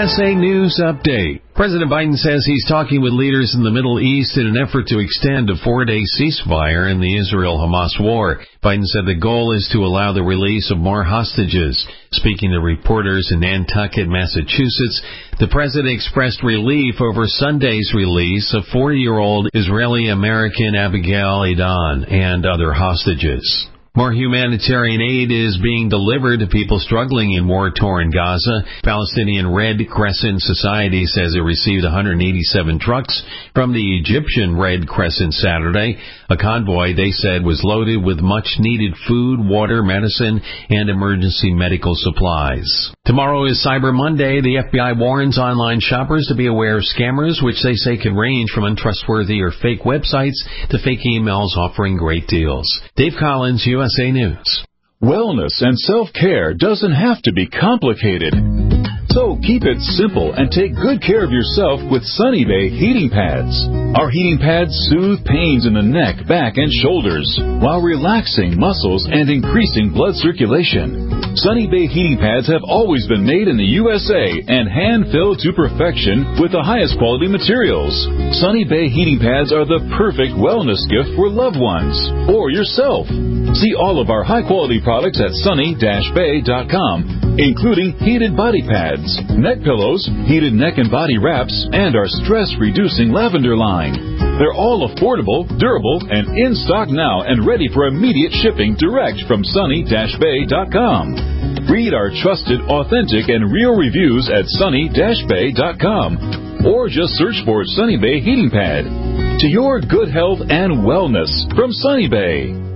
USA News Update. President Biden says he's talking with leaders in the Middle East in an effort to extend a 4-day ceasefire in the Israel-Hamas war. Biden said the goal is to allow the release of more hostages. Speaking to reporters in Nantucket, Massachusetts, the president expressed relief over Sunday's release of 40-year-old Israeli-American Abigail Edan and other hostages. More humanitarian aid is being delivered to people struggling in war-torn Gaza. Palestinian Red Crescent Society says it received 187 trucks from the Egyptian Red Crescent Saturday. A convoy, they said, was loaded with much-needed food, water, medicine, and emergency medical supplies. Tomorrow is Cyber Monday. The FBI warns online shoppers to be aware of scammers, which they say can range from untrustworthy or fake websites to fake emails offering great deals. Dave Collins, USA News. Wellness and self-care doesn't have to be complicated. So keep it simple and take good care of yourself with Sunny Bay heating pads. Our heating pads soothe pains in the neck, back, and shoulders while relaxing muscles and increasing blood circulation. Sunny Bay heating pads have always been made in the USA and hand-filled to perfection with the highest quality materials. Sunny Bay heating pads are the perfect wellness gift for loved ones or yourself. See all of our high-quality products at sunny-bay.com, including heated body pads, neck pillows, heated neck and body wraps, and our stress-reducing lavender line. They're all affordable, durable, and in stock now and ready for immediate shipping direct from sunny-bay.com. Read our trusted, authentic, and real reviews at sunny-bay.com or just search for Sunny Bay Heating Pad. To your good health and wellness from Sunny Bay.